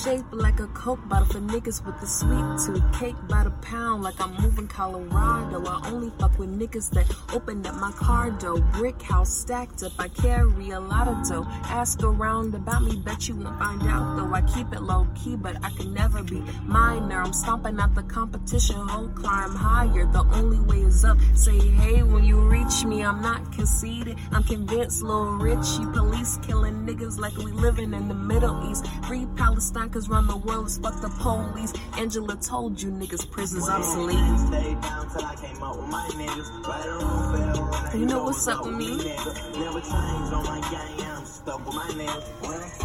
shaped like a Coke bottle for niggas with the sweet tooth. Cake by the pound like I'm moving Colorado. I only fuck with niggas that opened up my car door. Brick house stacked up, I carry a lot of dough. Ask around about me, bet you won't find out though. I keep it low key, but I can never be minor. I'm stomping out the competition, whole climb higher. The only way is up. Say hey when you reach me, I'm not conceited. I'm convinced, Lil Richie. Police killing niggas like we living in the Middle East. Free Palestine, cause round the world is fuck the police. Angela told you niggas prisons obsolete. You know what's up with me?